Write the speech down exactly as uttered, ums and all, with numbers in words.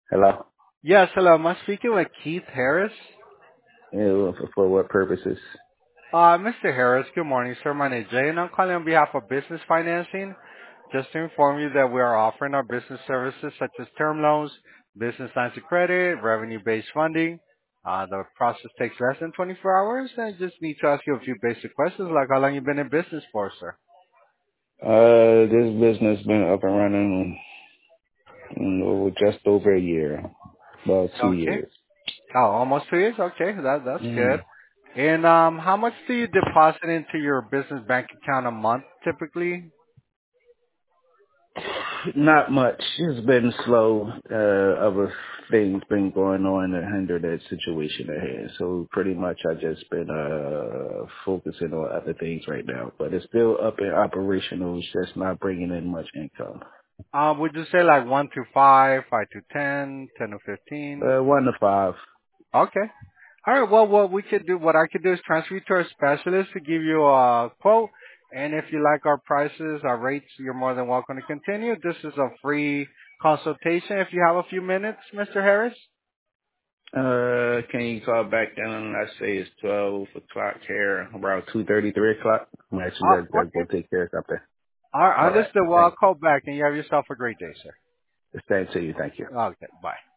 Hello? Yes, hello. Am I speaking with Keith Harris? Yeah, for, for what purposes? Uh, Mister Harris, good morning, sir. My name is Jay, and I'm calling on behalf of Business Financing. Just to inform you that we are offering our business services such as term loans, business lines of credit, revenue-based funding. Uh, the process takes less than twenty-four hours. I just need to ask you a few basic questions, like how long you been in business for, sir? Uh, this business been up and running mm, over just over a year, about two Okay. years. Oh, almost two years. Okay, that that's good. Mm. And um, how much do you deposit into your business bank account a month typically? Not much. It's been slow. Uh, other things been going on that hinder that situation ahead. So pretty much I just been uh focusing on other things right now. But it's still up and operational. It's just not bringing in much income. Um, would you say like one to five, five to ten, ten to fifteen? Uh, one to five. Okay. All right. Well, what we could do, what I could do is transfer you to our specialist to give you a quote. And if you like our prices, our rates, you're more than welcome to continue. This is a free consultation if you have a few minutes, Mister Harris. Uh, can you call back down? I say it's twelve o'clock here, around two thirty, three o'clock. I'm actually got Uh, to go okay. take care of something. All right. All right. Understood. Well, I'll Thank you. call back and you have yourself a great day, sir. Same to you. Thank you. Okay. Bye.